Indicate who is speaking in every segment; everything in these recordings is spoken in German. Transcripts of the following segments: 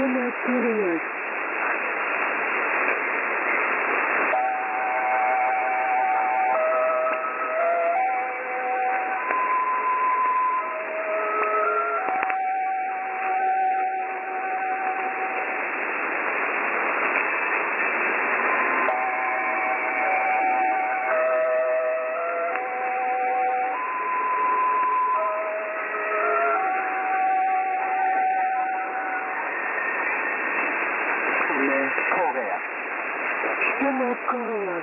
Speaker 1: Korea. Korea.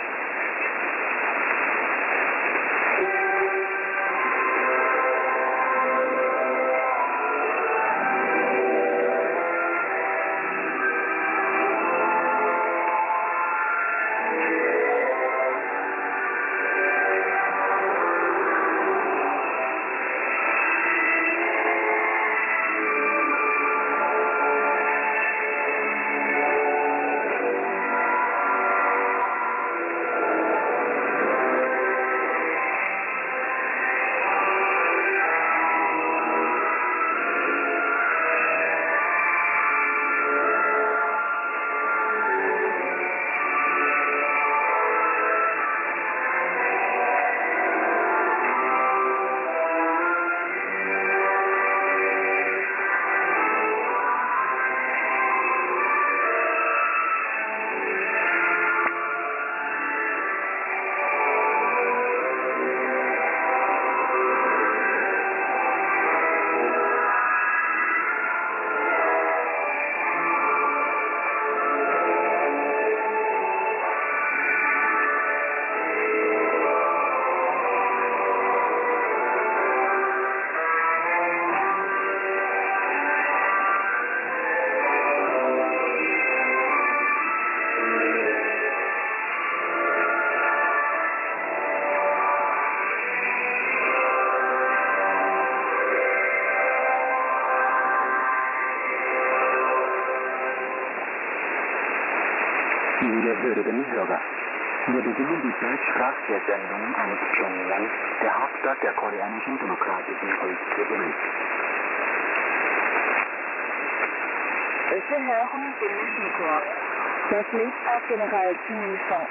Speaker 2: Liebe Hörerinnen und Hörer, wir beginnen die deutschsprachige Sendung aus Pyongyang, der Hauptstadt der Koreanischen Demokratischen Volksrepublik.
Speaker 1: 是和红军美国 Das Lied auf General Kim Il-sung.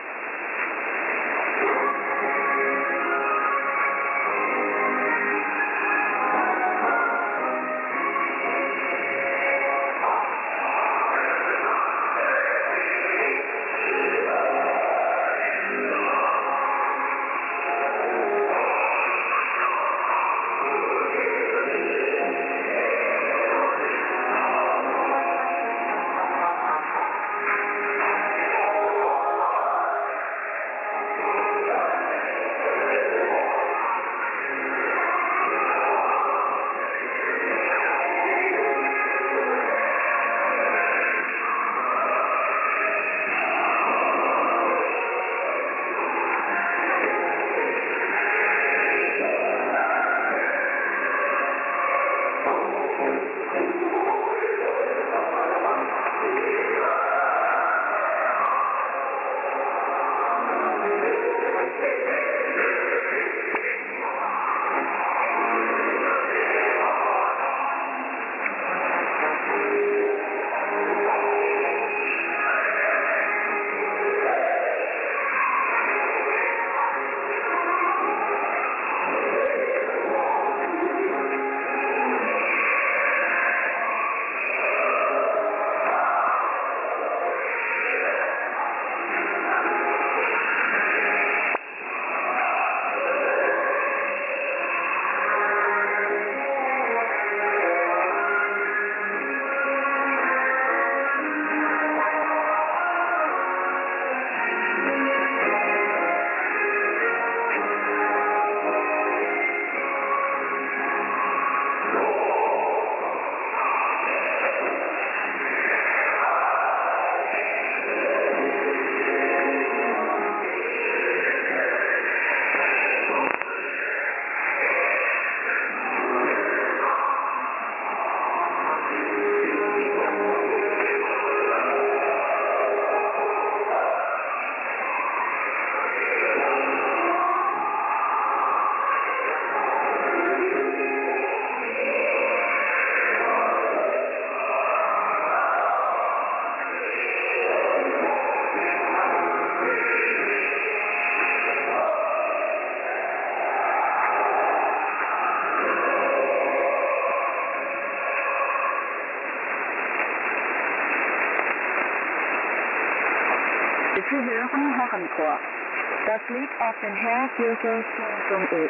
Speaker 1: Sie hören Herrenchor. Das Lied auf den Herzjubel Kim Jong-il.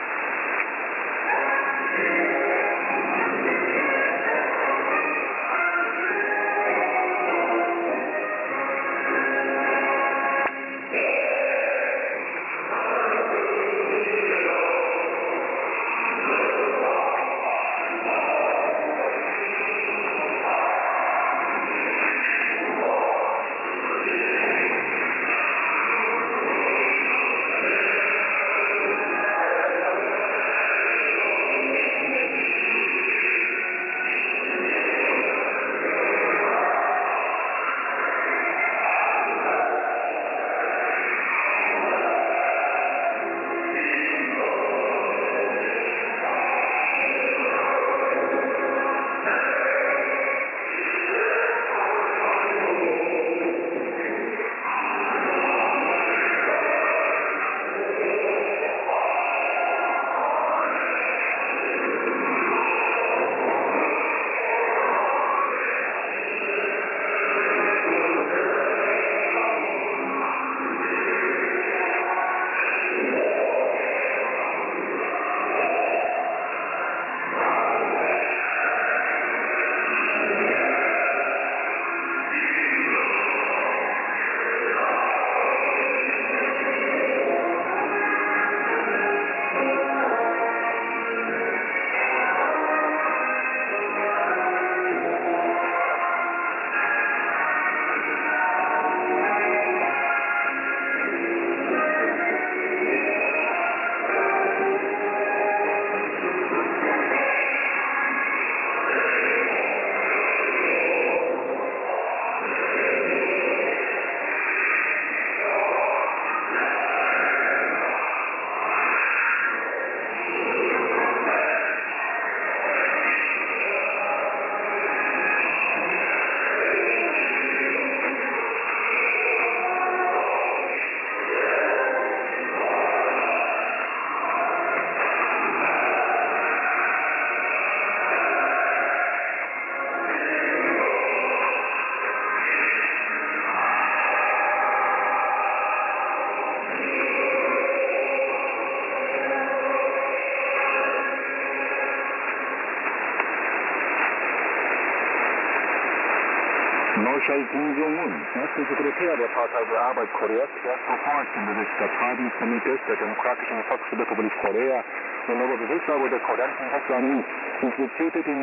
Speaker 2: Marschall Kim Jong-un, erster Sekretär der Partei der Arbeit Koreas, erster Vorsitzender des Staatskomitees der Demokratischen Volksrepublik Korea und Oberbefehlshaber der koreanischen Volksarmee, inspizierte die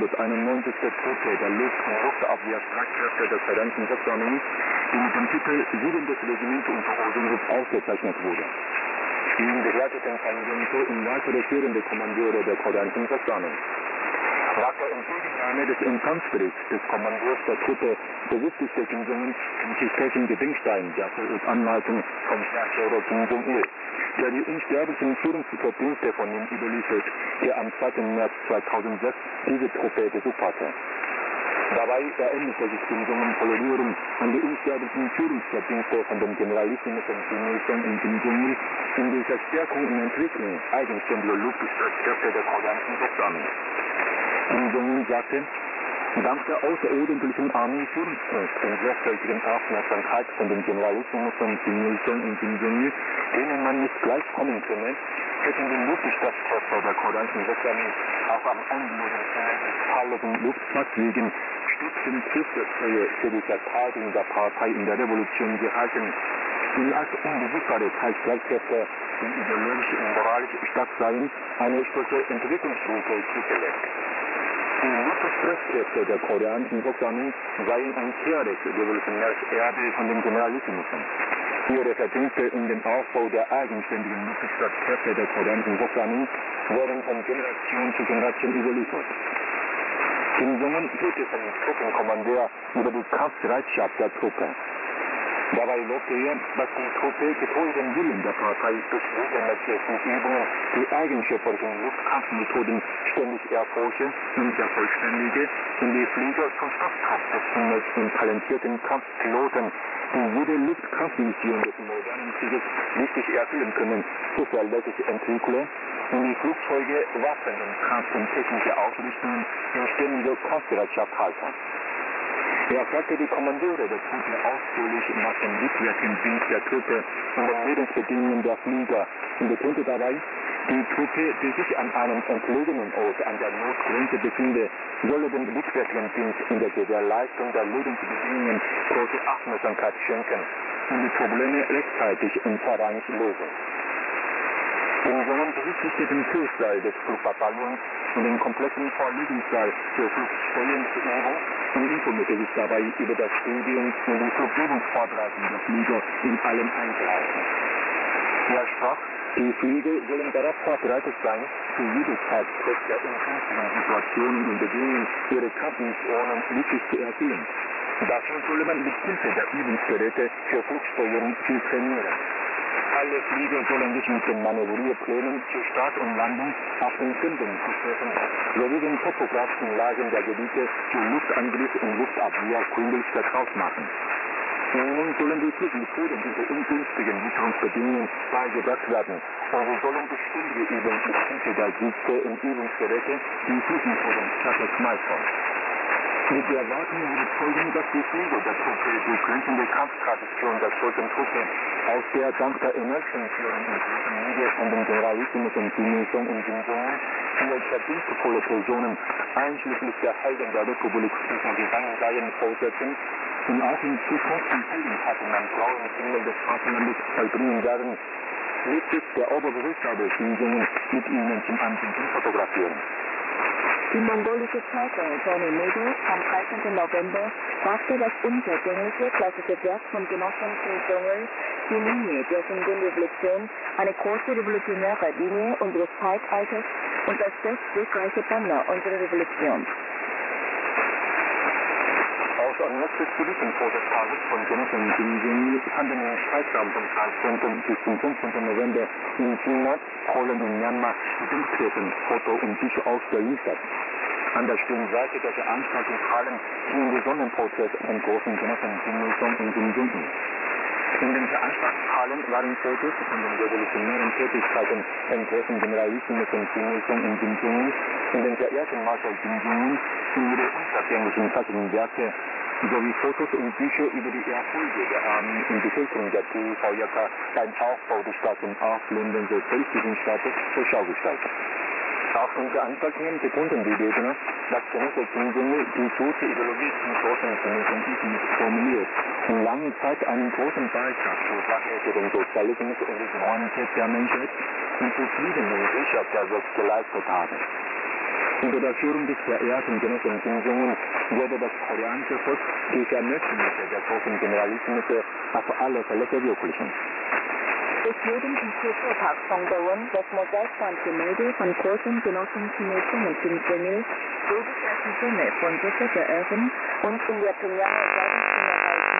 Speaker 2: 991. Truppe der Luft- und Luftabwehrstreitkräfte der koreanischen Volksarmee, die mit dem Titel 7. Regiment unter Rosenruf ausgezeichnet wurde. Ihn begleiteten Kang Jong-so und weitere führende Kommandeure der koreanischen Volksarmee. Nach der Entgegennahme des Empfangsberichts des Kommandeurs der Truppe besichtigte Kim Jong-un den chichäischen Gedenkstein der Todesanleitung vom Herrscher Kim Jong-il, der die unsterblichen Führungsverdienste von ihm überliefert, der am 2. März 2006 diese Truppe besucht hatte. Dabei erinnerte sich Kim Jong-un Polonierung an die unsterblichen Führungsverdienste von den Generalissimussen Kim Il-sung und Kim Jong-il in der Verstärkung und Entwicklung eigenständiger Luftstreitkräfte der koreanischen Volksarmee. Kim Jong-un sagte, dank der außerordentlichen Armeeführungskunst und sorgfältigen Aufmerksamkeit von den Generalissimussen Kim Il-sung und Kim Jong-il, denen man nicht gleichkommen könne, hätten die Luftstreitkräfte der koreanischen Volksarmee auch am Anboden des fahrlosen Luftfahrtwegen stützend Kriegsfeuer für die Verteidigung der Partei in der Revolution gehalten, die als unbewusstere Teilstreitkräfte die ideologisch und moralisch stark seien, eine solche Entwicklungsroute zugelässt. Die Luftstreitkräfte der koreanischen Volksarmee seien ein hehres revolutionäres Erbe von den Generalissimussen. Ihre Verdienste in den Aufbau der eigenständigen Luftstreitkräfte der koreanischen Volksarmee werden von Generation zu Generation überliefert. Kim Jong-un führte vom Truppenkommandeur über die Kampfbereitschaft der Truppe. Dabei lobte er, dass die Truppe getreu dem Willen der Partei durch regelmäßige Übungen die eigenschöpferischen Luftkampfmethoden ständig erforsche und vervollständige und die Flieger zur Stoffkraft des Himmels und talentierten Kampfpiloten, die jede Luftkampfmission des modernen Krieges richtig erfüllen können, zuverlässig entwickle und die Flugzeuge, Waffen und Kampf- und technische Ausrüstungen in ständiger Kampfbereitschaft halten. Er fragte die Kommandeure der Truppe ausführlich nach dem rückwärtigen Dienst der Truppe und den Lebensbedingungen der Flieger und betonte dabei, die Truppe, die sich an einem entlegenen Ort an der Notgrenze befinde, solle den rückwärtigen Dienst in der Gewährleistung der Lebensbedingungen große Aufmerksamkeit schenken und die Probleme rechtzeitig und vorrangig lösen. Im Sommer besichtigte den Führsaal des Flugbataillons und den kompletten Vorlesungssaal für Flugsteuerungsübung und informierte sich dabei über das Studium und die Flugübungsvorbereitung der Flieger in allen Einzelheiten. Er sprach, die Flieger sollen darauf vorbereitet sein, für jedes Tag trotz der ungünstigen Situationen und Bedingungen ihre Kampfmissionen wirklich zu erfüllen. Dafür solle man mit Hilfe der Übungsgeräte für Flugsteuerung viel trainieren. Alle Flieger sollen sich mit den Manövrierplänen für Start und Landung auf den Sündenprozessen sowie den topografischen Lagen der Gebiete für Luftangriff und Luftabwehr gründlich vertraut machen. Ihnen sollen die Flugmethoden unter ungünstigen Witterungsbedingungen beigebracht werden und sie sollen die ständige Übung mit Hilfe der Sitze und Übungsgeräte die Flugmethoden perfekt meistern. Mit der Erwartung wurde folgen, dass die Flieger der Truppe die glänzende Kampftradition der stolzen Truppe, aus der dank der energischen Führung in großen Linie von den Generalismus und Genesung und Jungen viele verdienstvolle Personen, einschließlich der Helden der Republik, gegangen seien, fortsetzen und auch in Zukunft die Heldentaten am blauen Himmel des Vaterlandes vollbringen werden, ließ sich der Oberbefehlshaber Jungen mit ihnen zum Andenken fotografieren.
Speaker 1: Die mongolische Zeitung Tony Media am 13. November brachte das unvergängliche klassische Werk von Genossen Kim Jong-il, die Linie der Revolution, eine kurze revolutionäre Linie unseres Zeitalters und das selbstwegreiche Banner unserer Revolution.
Speaker 2: Aus Anlässe zu diesem Todestages von Genossen Kim Jong-il fanden im Zeitraum vom 13. bis zum 15. November in China, Polen und Myanmar Gedenktreffen, Foto- und Bücherausstellungen statt. An der Stirnseite der Veranstaltungshallen hingen die Sonnenporträts von großen Genossen Kim Il-sung und Kim Jong-un. In den Veranstaltungshallen waren Fotos von den revolutionären Tätigkeiten von großen Generalisten von Kim Il-sung und Kim Jong-un und den verehrten Marschall Kim Jong-un und ihre unvergänglichen klassischen Werke sowie Fotos und Bücher über die Erfolge der Armee und Bevölkerung der TVJK beim Aufbau des starken aufblendenden sozialistischen Staates zur Schau gestellt. Auf den Veranstaltungen betonten die Redner, dass Genosse Kim Jong-il die große Ideologie zum großen Kommunismus formuliert und lange Zeit einen großen Beitrag zur Sache für den Sozialismus und die Humanität der Menschheit und zur Frieden und Sicherheit der Welt geleistet haben. Unter der Führung des verehrten Genossen Kim Jong-un wurde das koreanische Volk die Vermächtnisse der großen Generalismus auf alle Fälle verwirklichen.
Speaker 1: Es wurden im Kulturpark Songdo-won das Mosaikbandgemälde von großen Genossen Kim Il-sung und Kim Jong-il, so die ersten Filme von Joseph verehren und in der Premiere